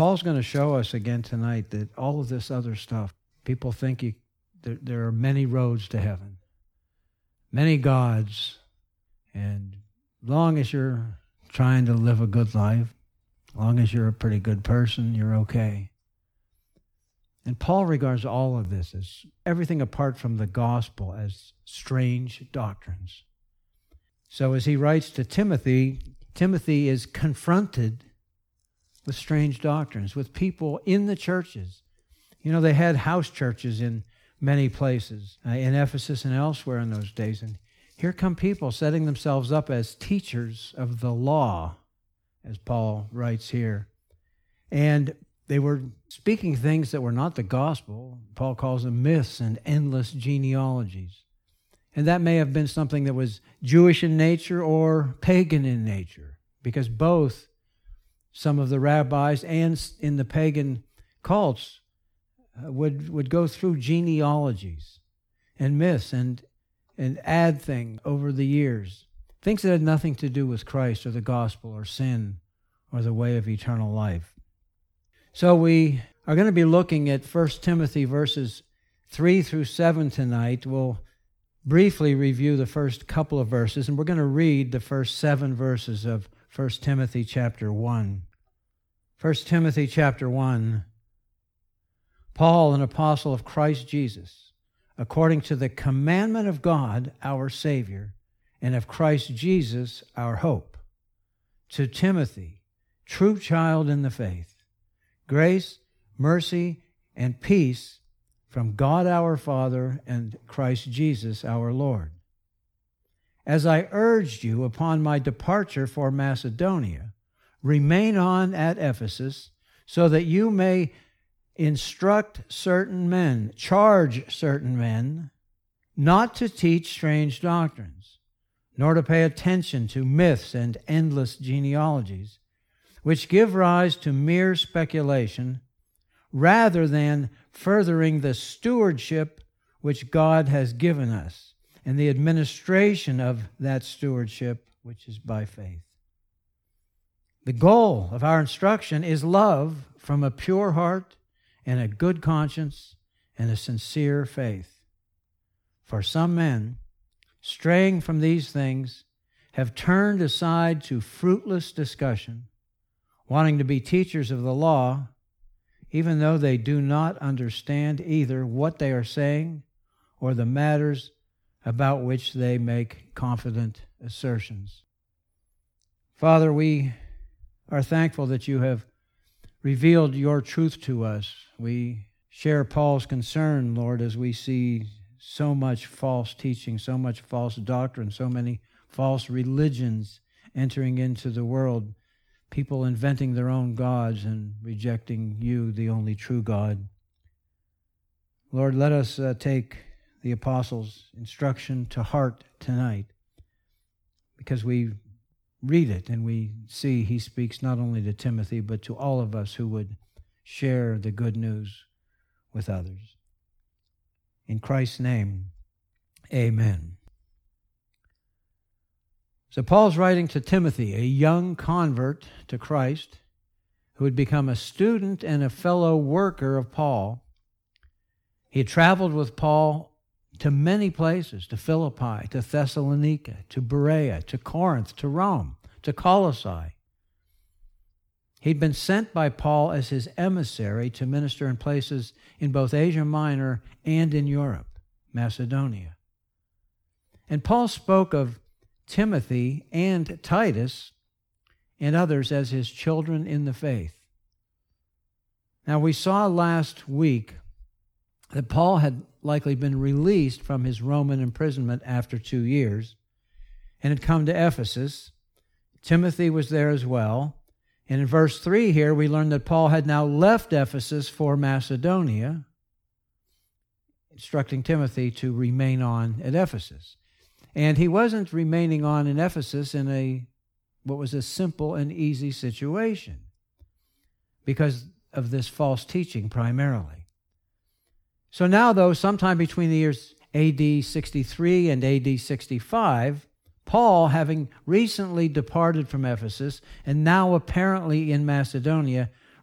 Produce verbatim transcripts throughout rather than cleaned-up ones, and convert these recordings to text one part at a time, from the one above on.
Paul's going to show us again tonight that all of this other stuff, people think you, there, there are many roads to heaven, many gods, and long as you're trying to live a good life, long as you're a pretty good person, you're okay. And Paul regards all of this as everything apart from the gospel as strange doctrines. So as he writes to Timothy, Timothy is confronted with strange doctrines, with people in the churches. You know, they had house churches in many places, uh, in Ephesus and elsewhere in those days. And here come people setting themselves up as teachers of the law, as Paul writes here. And they were speaking things that were not the gospel. Paul calls them myths and endless genealogies. And that may have been something that was Jewish in nature or pagan in nature, because both some of the rabbis and in the pagan cults would, would go through genealogies and myths and, and add things over the years, things that had nothing to do with Christ or the gospel or sin or the way of eternal life. So we are going to be looking at First Timothy verses three through seven tonight. We'll briefly review the first couple of verses, and we're going to read the first seven verses of First Timothy chapter one. First Timothy chapter one. Paul, an apostle of Christ Jesus, according to the commandment of God, our Savior, and of Christ Jesus, our hope, to Timothy, true child in the faith, grace, mercy, and peace from God our Father and Christ Jesus our Lord. As I urged you upon my departure for Macedonia, remain on at Ephesus, so that you may instruct certain men, charge certain men, not to teach strange doctrines, nor to pay attention to myths and endless genealogies, which give rise to mere speculation, rather than furthering the stewardship which God has given us, and the administration of that stewardship which is by faith. The goal of our instruction is love from a pure heart and a good conscience and a sincere faith. For some men, straying from these things, have turned aside to fruitless discussion, wanting to be teachers of the law, even though they do not understand either what they are saying or the matters about which they make confident assertions. Father, we are thankful that you have revealed your truth to us. We share Paul's concern, Lord, as we see so much false teaching, so much false doctrine, so many false religions entering into the world, people inventing their own gods and rejecting you, the only true God. Lord, let us uh, take the apostles' instruction to heart tonight, because we read it and we see he speaks not only to Timothy, but to all of us who would share the good news with others. In Christ's name, amen. So Paul's writing to Timothy, a young convert to Christ, who had become a student and a fellow worker of Paul. He had traveled with Paul to many places, to Philippi, to Thessalonica, to Berea, to Corinth, to Rome, to Colossae. He'd been sent by Paul as his emissary to minister in places in both Asia Minor and in Europe, Macedonia. And Paul spoke of Timothy and Titus and others as his children in the faith. Now, we saw last week that Paul had likely been released from his Roman imprisonment after two years and had come to Ephesus. Timothy was there as well. And in verse three here, we learn that Paul had now left Ephesus for Macedonia, instructing Timothy to remain on at Ephesus. And he wasn't remaining on in Ephesus in a what was a simple and easy situation because of this false teaching primarily. So now, though, sometime between the years A D sixty-three and A D sixty-five, Paul, having recently departed from Ephesus and now apparently in Macedonia,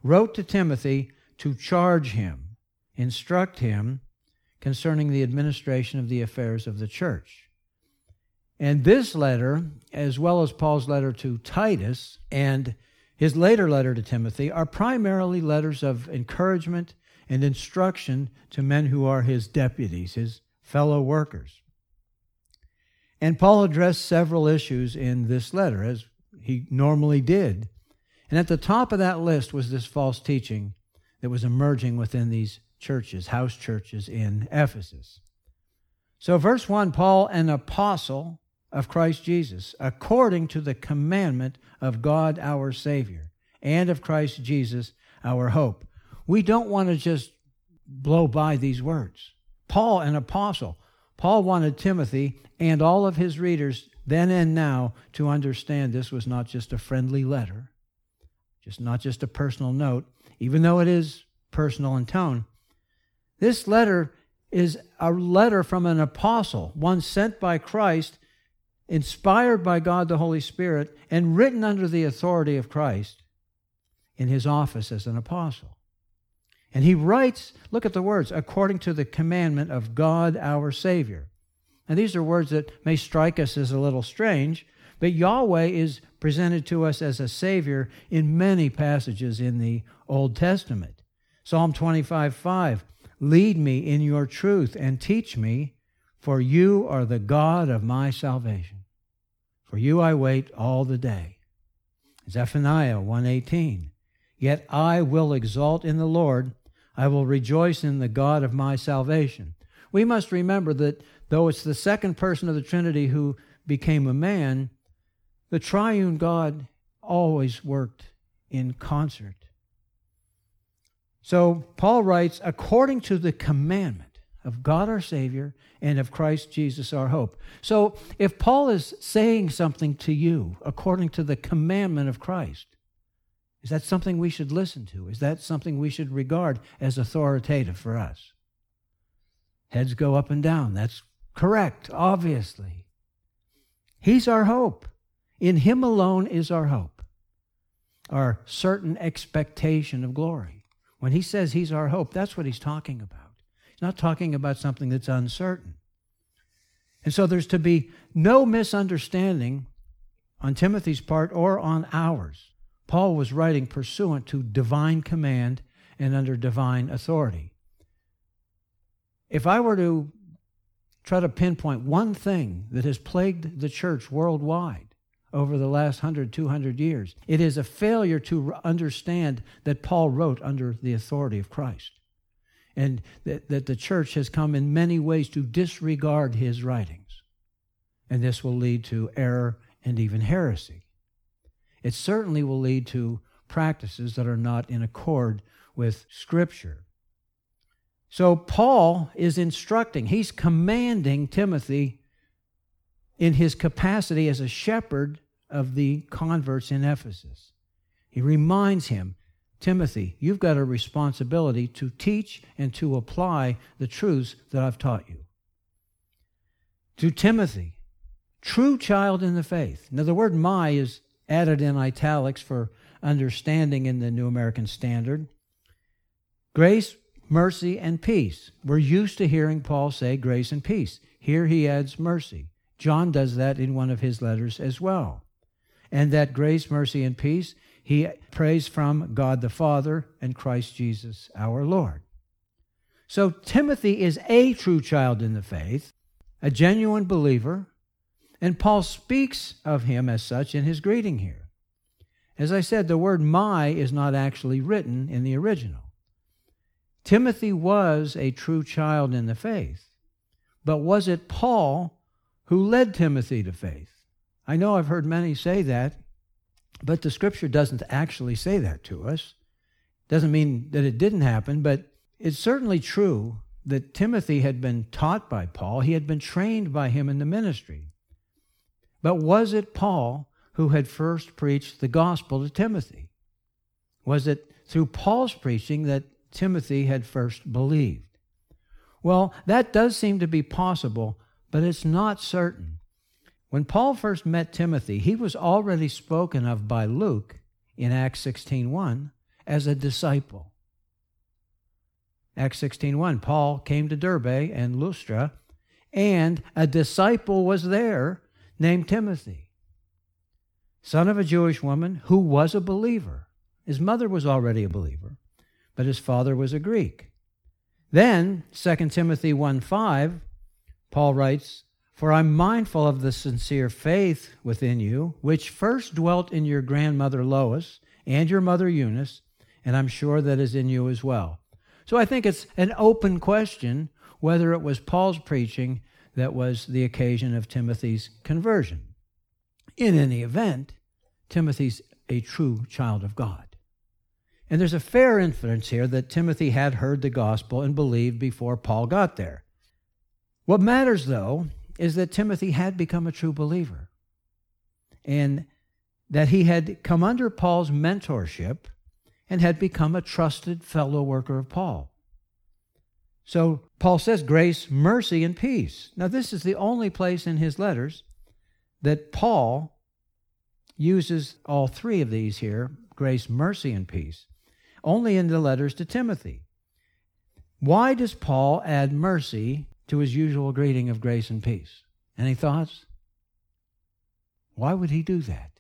wrote to Timothy to charge him, instruct him concerning the administration of the affairs of the church. And this letter, as well as Paul's letter to Titus and his later letter to Timothy, are primarily letters of encouragement and instruction to men who are his deputies, his fellow workers. And Paul addressed several issues in this letter, as he normally did. And at the top of that list was this false teaching that was emerging within these churches, house churches in Ephesus. So verse one, Paul, an apostle of Christ Jesus, according to the commandment of God our Savior, and of Christ Jesus our hope. We don't want to just blow by these words. Paul, an apostle. Paul wanted Timothy and all of his readers then and now to understand this was not just a friendly letter, just not just a personal note, even though it is personal in tone. This letter is a letter from an apostle, one sent by Christ, inspired by God the Holy Spirit, and written under the authority of Christ in his office as an apostle. And he writes, look at the words, according to the commandment of God our Savior. And these are words that may strike us as a little strange, but Yahweh is presented to us as a Savior in many passages in the Old Testament. Psalm twenty-five five, lead me in your truth and teach me, for you are the God of my salvation. For you I wait all the day. Zephaniah one eighteen, yet I will exult in the Lord, I will rejoice in the God of my salvation. We must remember that though it's the second person of the Trinity who became a man, the triune God always worked in concert. So Paul writes, according to the commandment of God our Savior and of Christ Jesus our hope. So if Paul is saying something to you according to the commandment of Christ, is that something we should listen to? Is that something we should regard as authoritative for us? Heads go up and down. That's correct, obviously. He's our hope. In Him alone is our hope, our certain expectation of glory. When he says He's our hope, that's what he's talking about. He's not talking about something that's uncertain. And so there's to be no misunderstanding on Timothy's part or on ours. Paul was writing pursuant to divine command and under divine authority. If I were to try to pinpoint one thing that has plagued the church worldwide over the last one hundred, two hundred years, it is a failure to understand that Paul wrote under the authority of Christ, and that, that the church has come in many ways to disregard his writings. And this will lead to error and even heresy. It certainly will lead to practices that are not in accord with Scripture. So Paul is instructing, he's commanding Timothy in his capacity as a shepherd of the converts in Ephesus. He reminds him, Timothy, you've got a responsibility to teach and to apply the truths that I've taught you. To Timothy, true child in the faith. Now the word my is added in italics for understanding in the New American Standard. Grace, mercy, and peace. We're used to hearing Paul say grace and peace. Here he adds mercy. John does that in one of his letters as well. And that grace, mercy, and peace, he prays from God the Father and Christ Jesus our Lord. So Timothy is a true child in the faith, a genuine believer, and Paul speaks of him as such in his greeting here. As I said, the word my is not actually written in the original. Timothy was a true child in the faith, but was it Paul who led Timothy to faith? I know I've heard many say that, but the Scripture doesn't actually say that to us. Doesn't mean that it didn't happen, but it's certainly true that Timothy had been taught by Paul. He had been trained by him in the ministry. But was it Paul who had first preached the gospel to Timothy? Was it through Paul's preaching that Timothy had first believed? Well, that does seem to be possible, but it's not certain. When Paul first met Timothy, he was already spoken of by Luke in Acts sixteen one as a disciple. Acts sixteen one, Paul came to Derbe and Lystra, and a disciple was there named Timothy, son of a Jewish woman who was a believer. His mother was already a believer, but his father was a Greek. Then, Second Timothy one five, Paul writes, "For I'm mindful of the sincere faith within you, which first dwelt in your grandmother Lois and your mother Eunice, and I'm sure that is in you as well." So I think it's an open question whether it was Paul's preaching that was the occasion of Timothy's conversion. In any event, Timothy's a true child of God. And there's a fair inference here that Timothy had heard the gospel and believed before Paul got there. What matters, though, is that Timothy had become a true believer and that he had come under Paul's mentorship and had become a trusted fellow worker of Paul. So Paul says grace, mercy, and peace. Now, this is the only place in his letters that Paul uses all three of these here, grace, mercy, and peace, only in the letters to Timothy. Why does Paul add mercy to his usual greeting of grace and peace? Any thoughts? Why would he do that?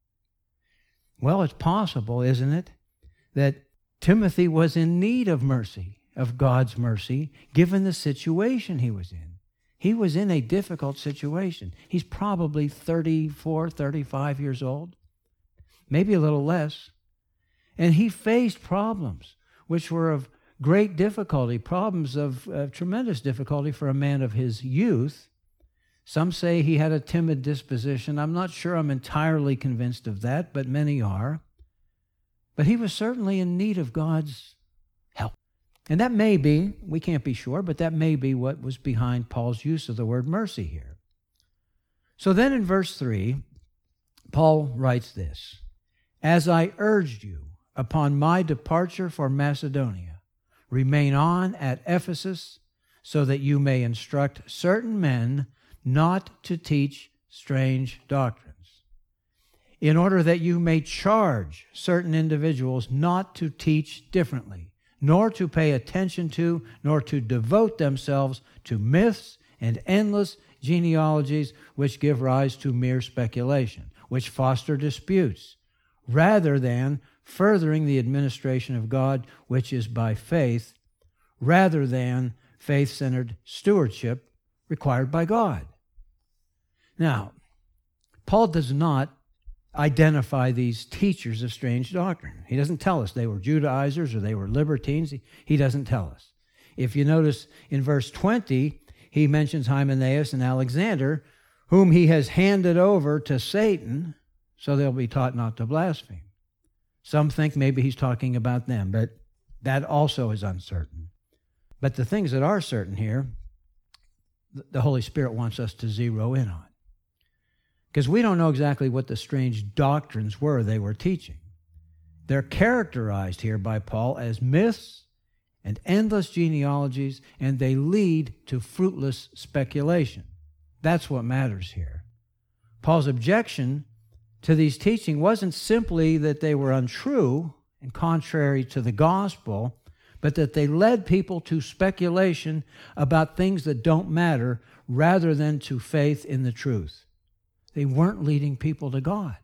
Well, it's possible, isn't it, that Timothy was in need of mercy, of God's mercy, given the situation he was in. He was in a difficult situation. He's probably thirty-four, thirty-five years old, maybe a little less. And he faced problems which were of great difficulty, problems of uh, tremendous difficulty for a man of his youth. Some say he had a timid disposition. I'm not sure I'm entirely convinced of that, but many are. But he was certainly in need of God's help. And that may be, we can't be sure, but that may be what was behind Paul's use of the word mercy here. So then in verse three, Paul writes this, "As I urged you upon my departure for Macedonia, remain on at Ephesus so that you may instruct certain men not to teach strange doctrines, in order that you may charge certain individuals not to teach differently, nor to pay attention to, nor to devote themselves to myths and endless genealogies which give rise to mere speculation, which foster disputes, rather than furthering the administration of God, which is by faith, rather than faith-centered stewardship required by God." Now, Paul does not identify these teachers of strange doctrine. He doesn't tell us they were Judaizers or they were libertines. He, he doesn't tell us. If you notice in verse twenty, he mentions Hymenaeus and Alexander, whom he has handed over to Satan, so they'll be taught not to blaspheme. Some think maybe he's talking about them, but that also is uncertain. But the things that are certain here, the Holy Spirit wants us to zero in on. Because we don't know exactly what the strange doctrines were they were teaching. They're characterized here by Paul as myths and endless genealogies, and they lead to fruitless speculation. That's what matters here. Paul's objection to these teaching wasn't simply that they were untrue and contrary to the gospel, but that they led people to speculation about things that don't matter rather than to faith in the truth. They weren't leading people to God.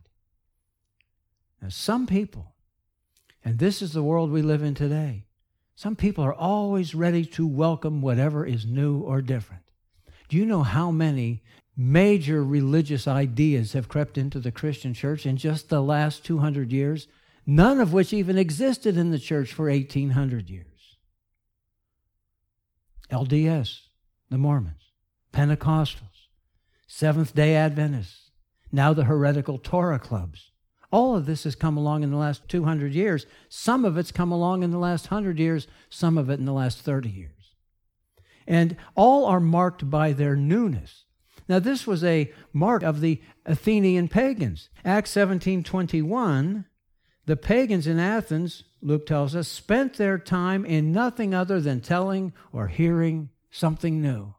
Now, some people, and this is the world we live in today, some people are always ready to welcome whatever is new or different. Do you know how many major religious ideas have crept into the Christian church in just the last two hundred years, none of which even existed in the church for eighteen hundred years? L D S, the Mormons, Pentecostals, Seventh-day Adventists, now the heretical Torah clubs. All of this has come along in the last two hundred years. Some of it's come along in the last one hundred years, some of it in the last thirty years. And all are marked by their newness. Now, this was a mark of the Athenian pagans. Acts seventeen twenty-one, the pagans in Athens, Luke tells us, spent their time in nothing other than telling or hearing something new.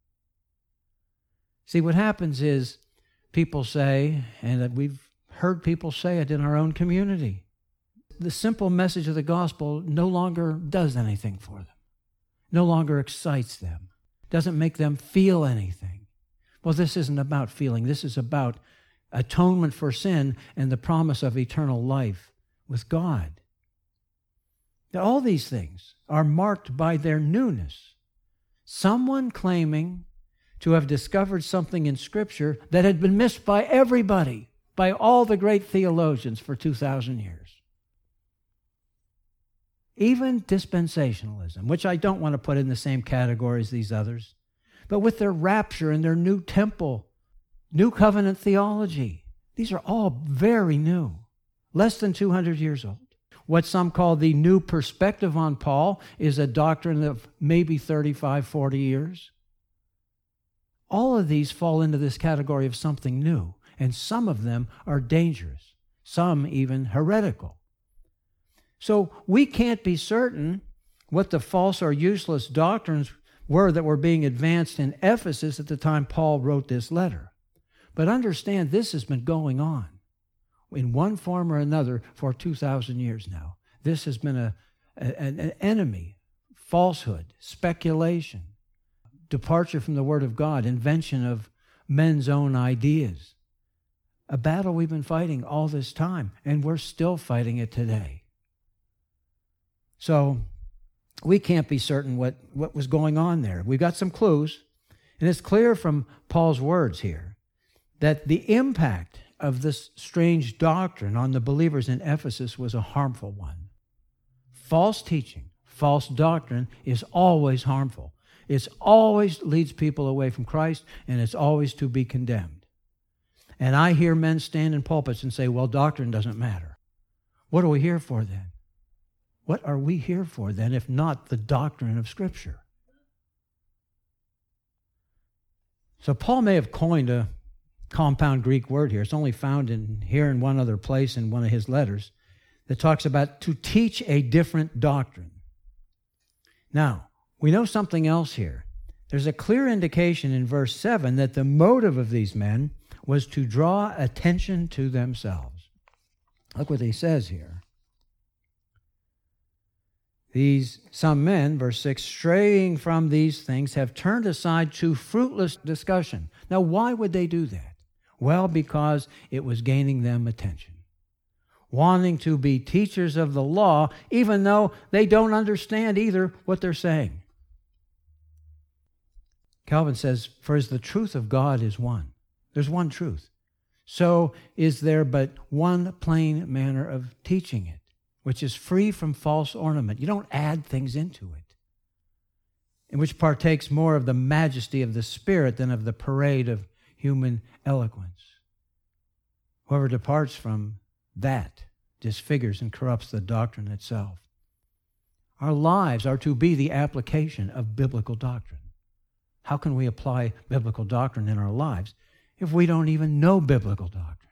See, what happens is people say, and we've heard people say it in our own community, the simple message of the gospel no longer does anything for them, no longer excites them, doesn't make them feel anything. Well, this isn't about feeling. This is about atonement for sin and the promise of eternal life with God. Now, all these things are marked by their newness. Someone claiming to have discovered something in Scripture that had been missed by everybody, by all the great theologians for two thousand years. Even dispensationalism, which I don't want to put in the same category as these others, but with their rapture and their new temple, new covenant theology, these are all very new, less than two hundred years old. What some call the new perspective on Paul is a doctrine of maybe thirty-five, forty years. All of these fall into this category of something new, and some of them are dangerous, some even heretical. So we can't be certain what the false or useless doctrines were that were being advanced in Ephesus at the time Paul wrote this letter. But understand, this has been going on in one form or another for two thousand years now. This has been a, a, an enemy, falsehood, speculation, departure from the Word of God, invention of men's own ideas. A battle we've been fighting all this time, and we're still fighting it today. So we can't be certain what, what was going on there. We've got some clues, and it's clear from Paul's words here that the impact of this strange doctrine on the believers in Ephesus was a harmful one. False teaching, false doctrine is always harmful. It always leads people away from Christ, and it's always to be condemned. And I hear men stand in pulpits and say, well, doctrine doesn't matter. What are we here for then? What are we here for then, if not the doctrine of Scripture? So Paul may have coined a compound Greek word here. It's only found in here in one other place in one of his letters that talks about to teach a different doctrine. Now, we know something else here. There's a clear indication in verse seven that the motive of these men was to draw attention to themselves. Look what he says here. These, some men, verse six, straying from these things have turned aside to fruitless discussion. Now, why would they do that? Well, because it was gaining them attention. Wanting to be teachers of the law, even though they don't understand either what they're saying. Calvin says, for as the truth of God is one. There's one truth. So is there but one plain manner of teaching it, which is free from false ornament. You don't add things into it, and which partakes more of the majesty of the Spirit than of the parade of human eloquence. Whoever departs from that disfigures and corrupts the doctrine itself. Our lives are to be the application of biblical doctrine. How can we apply biblical doctrine in our lives if we don't even know biblical doctrine?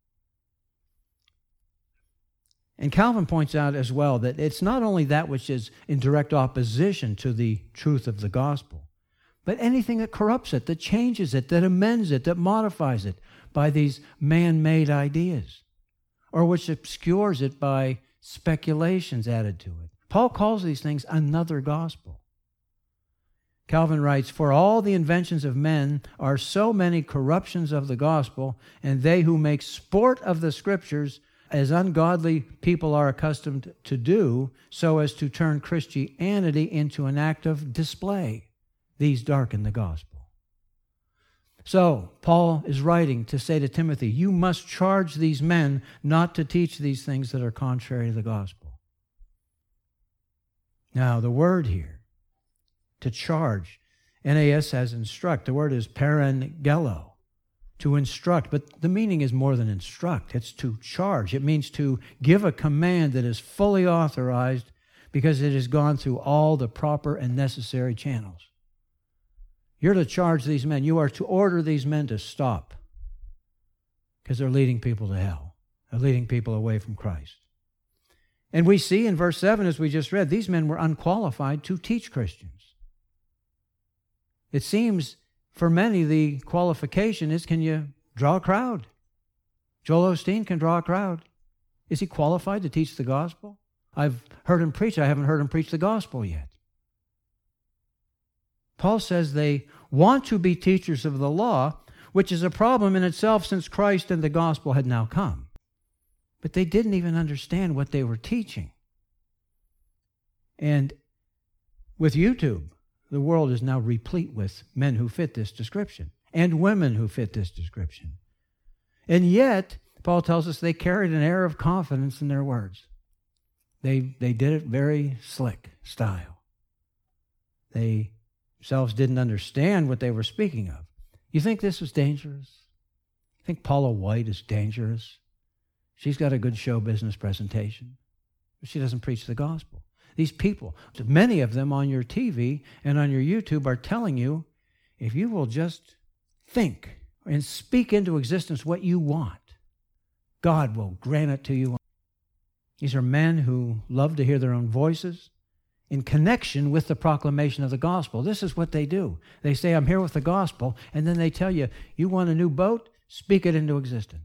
And Calvin points out as well that it's not only that which is in direct opposition to the truth of the gospel, but anything that corrupts it, that changes it, that amends it, that modifies it by these man-made ideas, or which obscures it by speculations added to it. Paul calls these things another gospel. Calvin writes, for all the inventions of men are so many corruptions of the gospel, and they who make sport of the Scriptures, as ungodly people are accustomed to do, so as to turn Christianity into an act of display. These darken the gospel. So, Paul is writing to say to Timothy, you must charge these men not to teach these things that are contrary to the gospel. Now, the word here, to charge, N A S has instruct. The word is parangelo, to instruct. But the meaning is more than instruct. It's to charge. It means to give a command that is fully authorized because it has gone through all the proper and necessary channels. You're to charge these men. You are to order these men to stop because they're leading people to hell. They're leading people away from Christ. And we see in verse seven, as we just read, these men were unqualified to teach Christians. It seems for many the qualification is, can you draw a crowd? Joel Osteen can draw a crowd. Is he qualified to teach the gospel? I've heard him preach. I haven't heard him preach the gospel yet. Paul says they want to be teachers of the law, which is a problem in itself since Christ and the gospel had now come. But they didn't even understand what they were teaching. And with YouTube, the world is now replete with men who fit this description and women who fit this description. And yet, Paul tells us they carried an air of confidence in their words. They, they did it very slick style. They themselves didn't understand what they were speaking of. You think this is dangerous? You think Paula White is dangerous? She's got a good show business presentation, but she doesn't preach the gospel. These people, many of them on your T V and on your YouTube, are telling you, if you will just think and speak into existence what you want, God will grant it to you. These are men who love to hear their own voices in connection with the proclamation of the gospel. This is what they do. They say, I'm here with the gospel, and then they tell you, you want a new boat? Speak it into existence.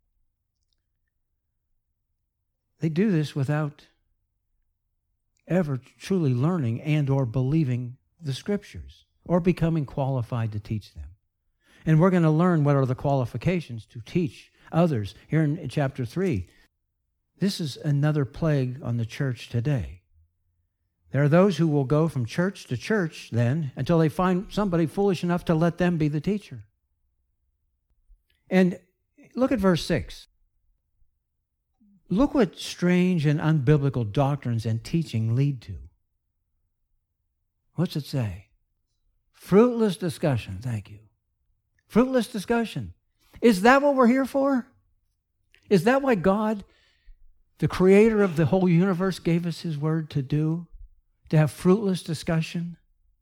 They do this without ever truly learning and or believing the Scriptures or becoming qualified to teach them. And we're going to learn what are the qualifications to teach others here in chapter three. This is another plague on the church today. There are those who will go from church to church then until they find somebody foolish enough to let them be the teacher. And look at verse six. Look what strange and unbiblical doctrines and teaching lead to. What's it say? Fruitless discussion. Thank you. Fruitless discussion. Is that what we're here for? Is that why God, the creator of the whole universe, gave us his word to do? To have fruitless discussion?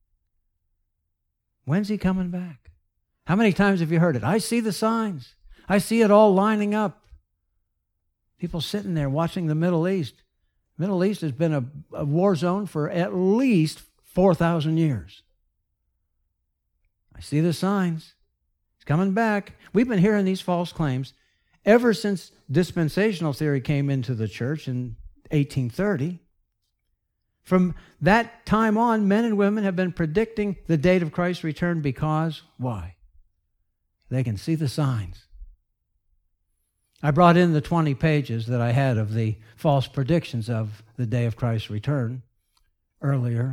When's he coming back? How many times have you heard it? I see the signs. I see it all lining up. People sitting there watching the Middle East. The Middle East has been a, a war zone for at least four thousand years. I see the signs. It's coming back. We've been hearing these false claims ever since dispensational theory came into the church in eighteen thirty. From that time on, men and women have been predicting the date of Christ's return because, why? They can see the signs. I brought in the twenty pages that I had of the false predictions of the day of Christ's return earlier.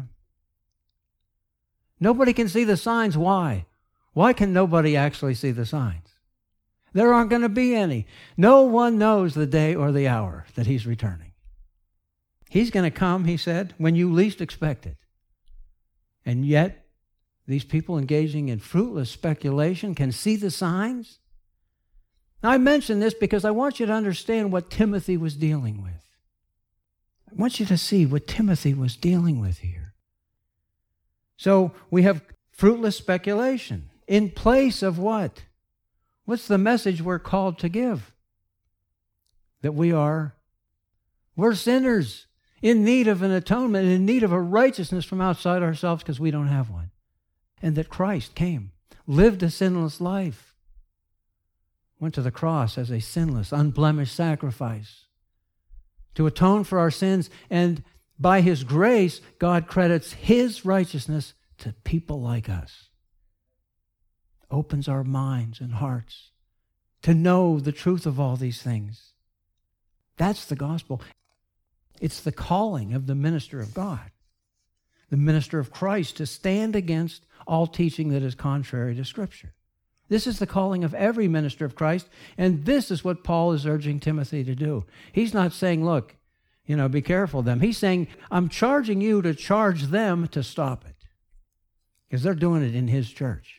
Nobody can see the signs. Why? Why can nobody actually see the signs? There aren't going to be any. No one knows the day or the hour that he's returning. He's going to come, he said, when you least expect it. And yet, these people engaging in fruitless speculation can see the signs. Now, I mention this because I want you to understand what Timothy was dealing with. I want you to see what Timothy was dealing with here. So, we have fruitless speculation in place of what? What's the message we're called to give? That we are, we're sinners in need of an atonement, in need of a righteousness from outside ourselves because we don't have one. And that Christ came, lived a sinless life, went to the cross as a sinless, unblemished sacrifice to atone for our sins, and by his grace, God credits his righteousness to people like us. Opens our minds and hearts to know the truth of all these things. That's the gospel. It's the calling of the minister of God, the minister of Christ, to stand against all teaching that is contrary to Scripture. This is the calling of every minister of Christ, and this is what Paul is urging Timothy to do. He's not saying, look, you know, be careful of them. He's saying, I'm charging you to charge them to stop it, because they're doing it in his church.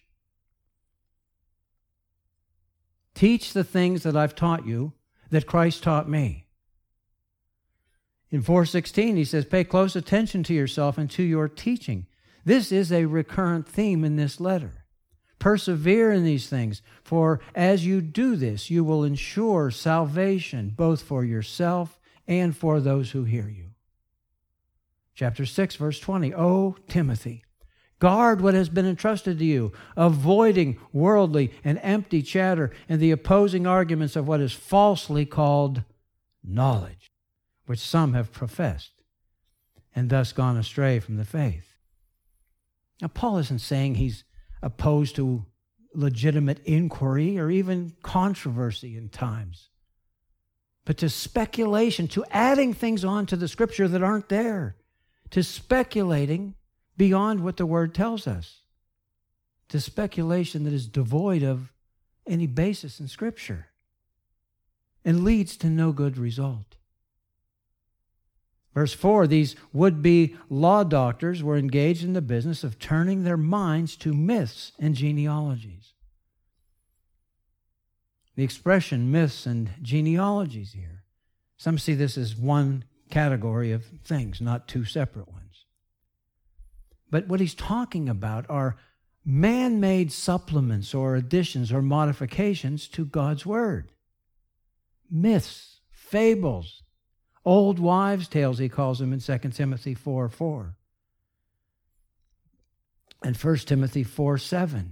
Teach the things that I've taught you, that Christ taught me. In four sixteen, he says, pay close attention to yourself and to your teaching. This is a recurrent theme in this letter. Persevere in these things, for as you do this, you will ensure salvation both for yourself and for those who hear you. Chapter six, verse twenty, O Timothy, guard what has been entrusted to you, avoiding worldly and empty chatter and the opposing arguments of what is falsely called knowledge, which some have professed, and thus gone astray from the faith. Now, Paul isn't saying he's opposed to legitimate inquiry or even controversy in times, but to speculation, to adding things on to the Scripture that aren't there, to speculating beyond what the Word tells us, to speculation that is devoid of any basis in Scripture and leads to no good result. Verse four, these would-be law doctors were engaged in the business of turning their minds to myths and genealogies. The expression myths and genealogies here, some see this as one category of things, not two separate ones. But what he's talking about are man-made supplements or additions or modifications to God's Word. Myths, fables, old wives' tales, he calls them in Second Timothy four four. And First Timothy four seven.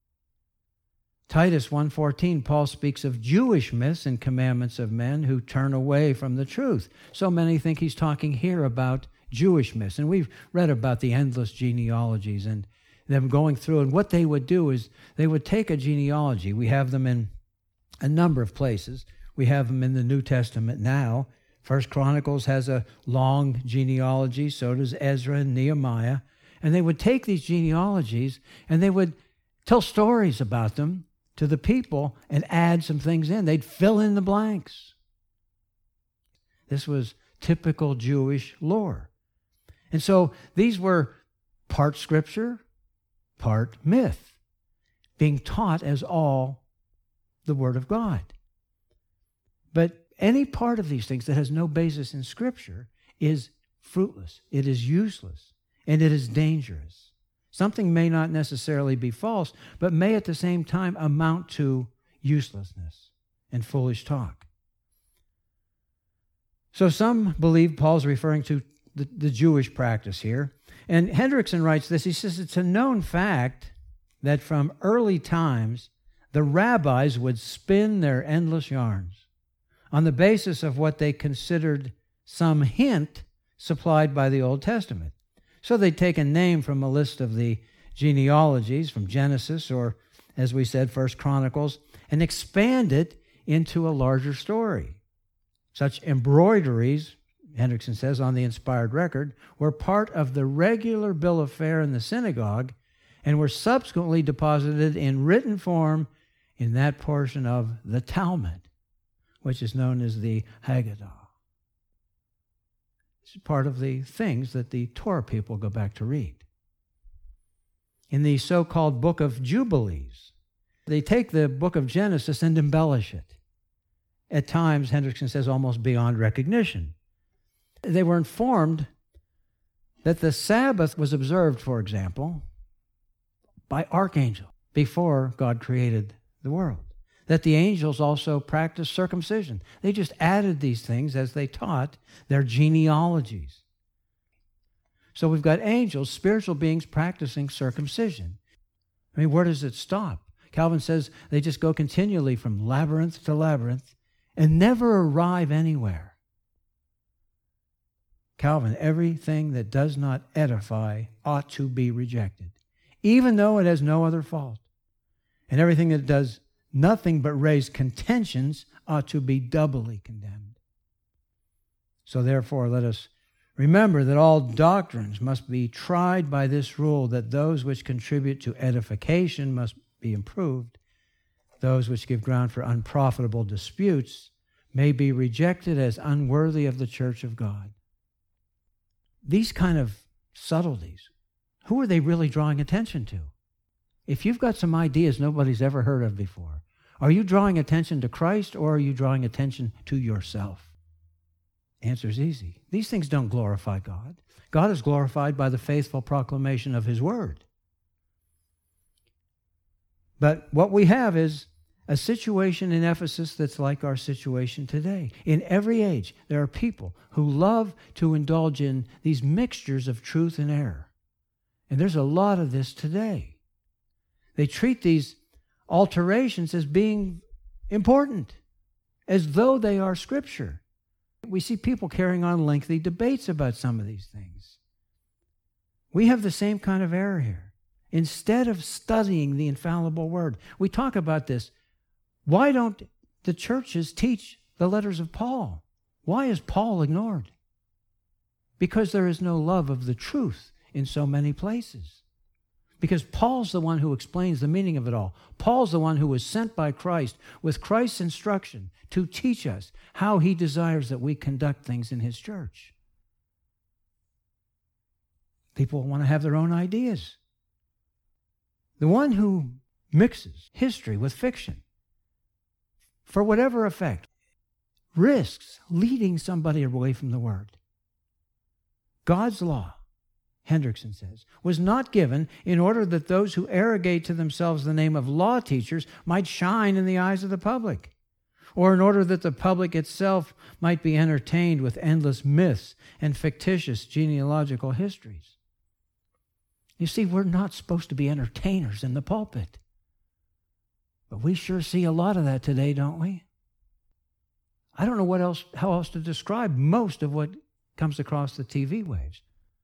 Titus one fourteen, Paul speaks of Jewish myths and commandments of men who turn away from the truth. So many think he's talking here about Jewish myths. And we've read about the endless genealogies and them going through. And what they would do is they would take a genealogy. We have them in a number of places. We have them in the New Testament now. First Chronicles has a long genealogy. So does Ezra and Nehemiah. And they would take these genealogies and they would tell stories about them to the people and add some things in. They'd fill in the blanks. This was typical Jewish lore. And so these were part Scripture, part myth, being taught as all the Word of God. But any part of these things that has no basis in Scripture is fruitless, it is useless, and it is dangerous. Something may not necessarily be false, but may at the same time amount to uselessness and foolish talk. So some believe Paul's referring to the, the Jewish practice here. And Hendrickson writes this. He says, it's a known fact that from early times, the rabbis would spin their endless yarns on the basis of what they considered some hint supplied by the Old Testament. So they'd take a name from a list of the genealogies from Genesis or, as we said, First Chronicles, and expand it into a larger story. Such embroideries, Hendrickson says, on the inspired record, were part of the regular bill of fare in the synagogue and were subsequently deposited in written form in that portion of the Talmud, which is known as the Haggadah. It's part of the things that the Torah people go back to read. In the so-called Book of Jubilees, they take the book of Genesis and embellish it. At times, Hendrickson says, almost beyond recognition. They were informed that the Sabbath was observed, for example, by archangel before God created the world. That the angels also practiced circumcision. They just added these things as they taught their genealogies. So we've got angels, spiritual beings, practicing circumcision. I mean, where does it stop? Calvin says they just go continually from labyrinth to labyrinth and never arrive anywhere. Calvin, everything that does not edify ought to be rejected, even though it has no other fault. And everything that does nothing but raise contentions ought to be doubly condemned. So therefore, let us remember that all doctrines must be tried by this rule, that those which contribute to edification must be improved. Those which give ground for unprofitable disputes may be rejected as unworthy of the church of God. These kind of subtleties, who are they really drawing attention to? If you've got some ideas nobody's ever heard of before, are you drawing attention to Christ or are you drawing attention to yourself? Answer's easy. These things don't glorify God. God is glorified by the faithful proclamation of His Word. But what we have is a situation in Ephesus that's like our situation today. In every age, there are people who love to indulge in these mixtures of truth and error. And there's a lot of this today. They treat these alterations as being important, as though they are Scripture. We see people carrying on lengthy debates about some of these things. We have the same kind of error here. Instead of studying the infallible Word, we talk about this. Why don't the churches teach the letters of Paul? Why is Paul ignored? Because there is no love of the truth in so many places. Because Paul's the one who explains the meaning of it all. Paul's the one who was sent by Christ with Christ's instruction to teach us how he desires that we conduct things in his church. People want to have their own ideas. The one who mixes history with fiction, for whatever effect, risks leading somebody away from the Word. God's law, Hendrickson says, was not given in order that those who arrogate to themselves the name of law teachers might shine in the eyes of the public, or in order that the public itself might be entertained with endless myths and fictitious genealogical histories. You see, we're not supposed to be entertainers in the pulpit. But we sure see a lot of that today, don't we? I don't know what else, how else to describe most of what comes across the T V waves.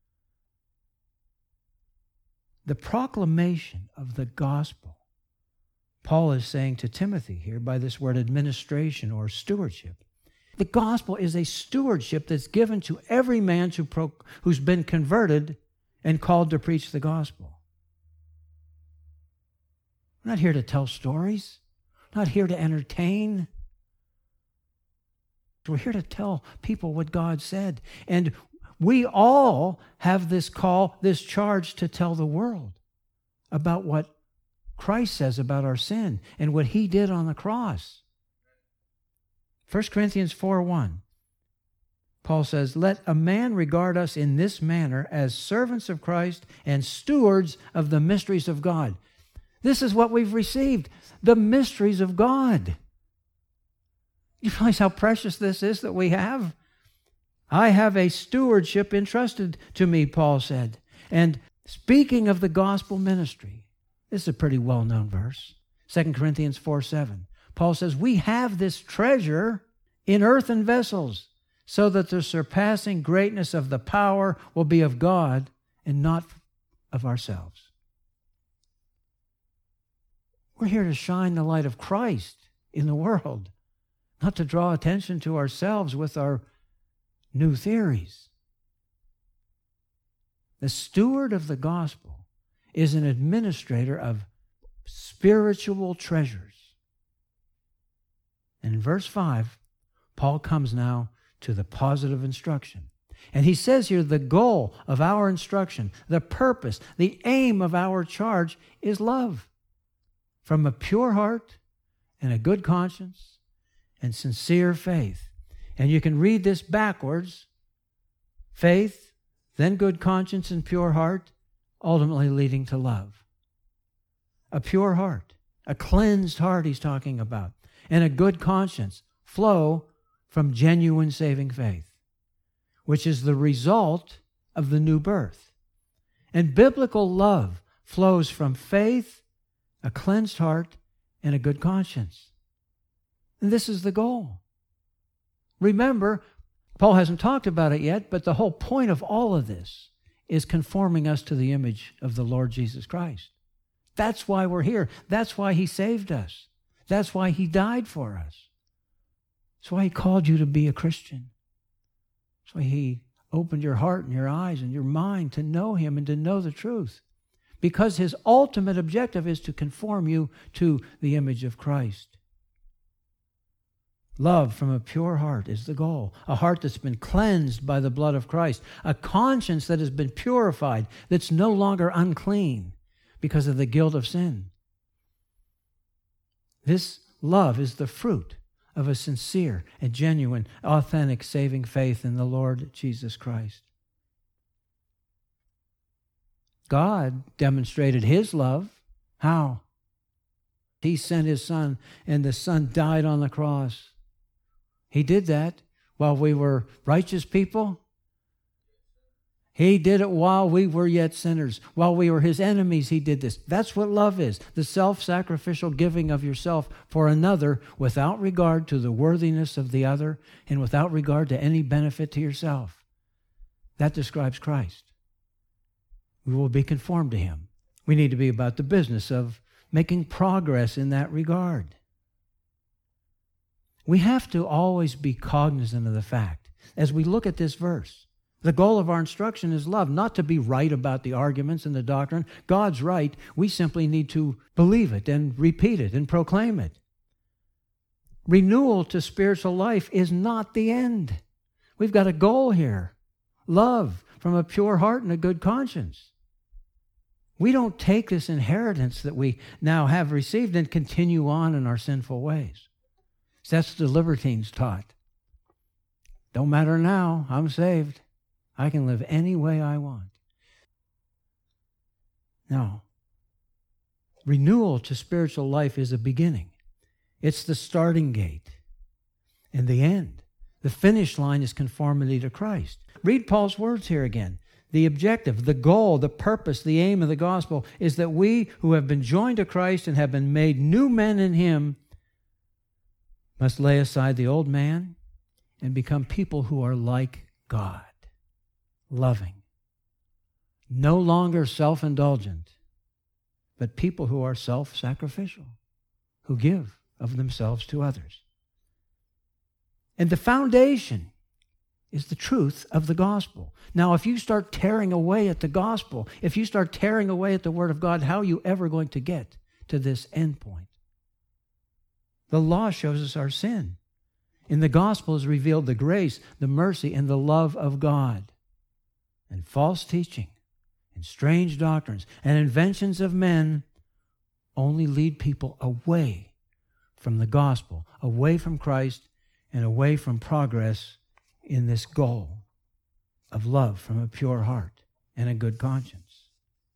The proclamation of the gospel, Paul is saying to Timothy here by this word administration or stewardship. The gospel is a stewardship that's given to every man to pro- who's been converted and called to preach the gospel. We're not here to tell stories. We're not here to entertain. We're here to tell people what God said. And we all have this call, this charge to tell the world about what Christ says about our sin and what he did on the cross. First Corinthians four one. Paul says, "Let a man regard us in this manner as servants of Christ and stewards of the mysteries of God." This is what we've received, the mysteries of God. You realize how precious this is that we have? I have a stewardship entrusted to me, Paul said. And speaking of the gospel ministry, this is a pretty well-known verse, Second Corinthians four seven. Paul says, "We have this treasure in earthen vessels, so that the surpassing greatness of the power will be of God and not of ourselves." We're here to shine the light of Christ in the world, not to draw attention to ourselves with our new theories. The steward of the gospel is an administrator of spiritual treasures. And in verse five, Paul comes now to the positive instruction. And he says here the goal of our instruction, the purpose, the aim of our charge is love. From a pure heart and a good conscience and sincere faith. And you can read this backwards. Faith, then good conscience and pure heart, ultimately leading to love. A pure heart, a cleansed heart he's talking about, and a good conscience flow from genuine saving faith, which is the result of the new birth. And biblical love flows from faith, a cleansed heart, and a good conscience. And this is the goal. Remember, Paul hasn't talked about it yet, but the whole point of all of this is conforming us to the image of the Lord Jesus Christ. That's why we're here. That's why he saved us. That's why he died for us. That's why he called you to be a Christian. That's why he opened your heart and your eyes and your mind to know him and to know the truth. Because his ultimate objective is to conform you to the image of Christ. Love from a pure heart is the goal. A heart that's been cleansed by the blood of Christ. A conscience that has been purified, that's no longer unclean because of the guilt of sin. This love is the fruit of a sincere and genuine, authentic, saving faith in the Lord Jesus Christ. God demonstrated his love. How? He sent his Son, and the Son died on the cross. He did that while we were righteous people. He did it while we were yet sinners. While we were his enemies, he did this. That's what love is, the self-sacrificial giving of yourself for another without regard to the worthiness of the other and without regard to any benefit to yourself. That describes Christ. We will be conformed to him. We need to be about the business of making progress in that regard. We have to always be cognizant of the fact, as we look at this verse, the goal of our instruction is love, not to be right about the arguments and the doctrine. God's right. We simply need to believe it and repeat it and proclaim it. Renewal to spiritual life is not the end. We've got a goal here. Love from a pure heart and a good conscience. We don't take this inheritance that we now have received and continue on in our sinful ways. That's what the libertines taught. Don't matter now. I'm saved. I can live any way I want. No. Renewal to spiritual life is a beginning. It's the starting gate and the end. The finish line is conformity to Christ. Read Paul's words here again. The objective, the goal, the purpose, the aim of the gospel is that we who have been joined to Christ and have been made new men in him must lay aside the old man and become people who are like God. Loving, no longer self-indulgent, but people who are self-sacrificial, who give of themselves to others. And the foundation is the truth of the gospel. Now, if you start tearing away at the gospel, if you start tearing away at the Word of God, how are you ever going to get to this end point? The law shows us our sin. In the gospel is revealed the grace, the mercy, and the love of God. And false teaching and strange doctrines and inventions of men only lead people away from the gospel, away from Christ, and away from progress in this goal of love from a pure heart and a good conscience.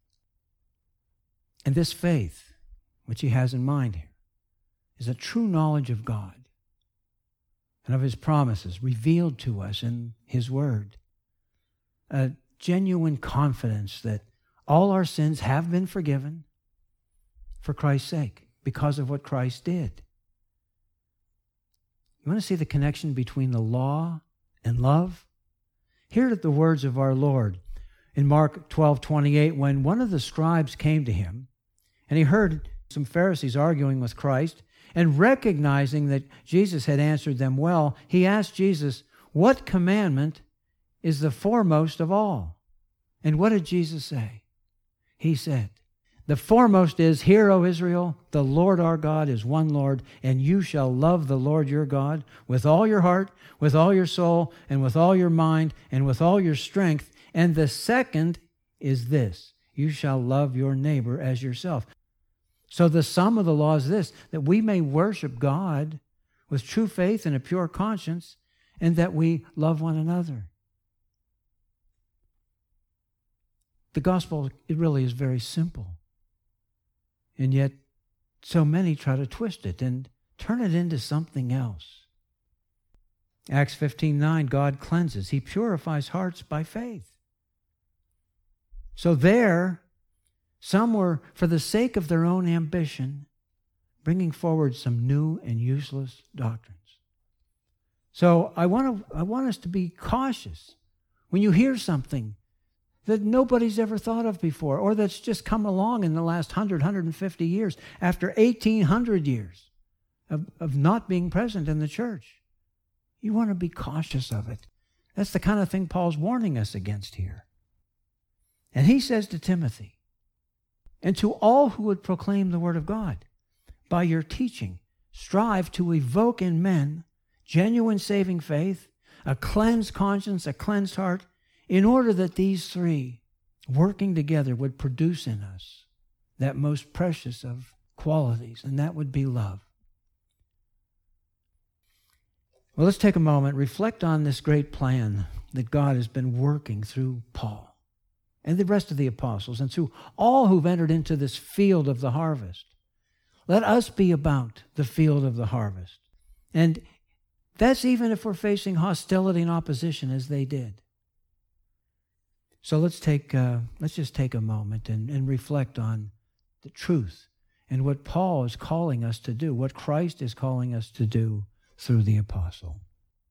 And this faith, which he has in mind here, is a true knowledge of God and of his promises revealed to us in his word. A genuine confidence that all our sins have been forgiven for Christ's sake because of what Christ did. You want to see the connection between the law and love? Here are the words of our Lord in Mark twelve twenty-eight, when one of the scribes came to him and he heard some Pharisees arguing with Christ, and recognizing that Jesus had answered them well, he asked Jesus, "What commandment is the foremost of all?" And what did Jesus say? He said, "The foremost is, Hear, O Israel, the Lord our God is one Lord, and you shall love the Lord your God with all your heart, with all your soul, and with all your mind, and with all your strength. And the second is this, you shall love your neighbor as yourself." So the sum of the law is this, that we may worship God with true faith and a pure conscience, and that we love one another. The gospel, it really is very simple. And yet, so many try to twist it and turn it into something else. Acts fifteen nine, God cleanses. He purifies hearts by faith. So there, some were, for the sake of their own ambition, bringing forward some new and useless doctrines. So I want to, I want us to be cautious when you hear something that nobody's ever thought of before, or that's just come along in the last one hundred, one hundred fifty years, after eighteen hundred years of, of not being present in the church. You want to be cautious of it. That's the kind of thing Paul's warning us against here. And he says to Timothy, "And to all who would proclaim the word of God, by your teaching, strive to evoke in men genuine saving faith, a cleansed conscience, a cleansed heart, in order that these three, working together, would produce in us that most precious of qualities, and that would be love." Well, let's take a moment, reflect on this great plan that God has been working through Paul and the rest of the apostles, and through all who've entered into this field of the harvest. Let us be about the field of the harvest. And that's even if we're facing hostility and opposition as they did. So let's take, uh, let's just take a moment and, and reflect on the truth and what Paul is calling us to do, what Christ is calling us to do through the apostle.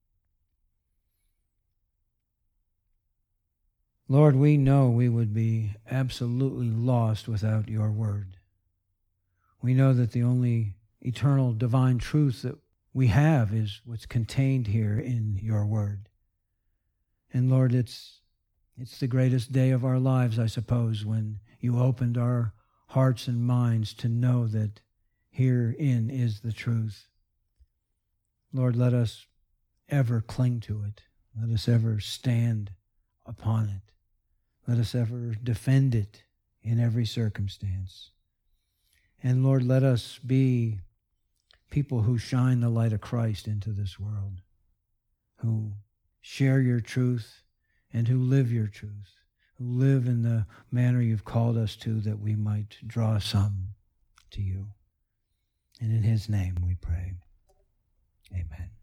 Lord, we know we would be absolutely lost without your word. We know that the only eternal divine truth that we have is what's contained here in your word. And Lord, it's it's the greatest day of our lives, I suppose, when you opened our hearts and minds to know that herein is the truth. Lord, let us ever cling to it. Let us ever stand upon it. Let us ever defend it in every circumstance. And Lord, let us be people who shine the light of Christ into this world, who share your truth and who live your truth, who live in the manner you've called us to, that we might draw some to you. And in his name we pray. Amen.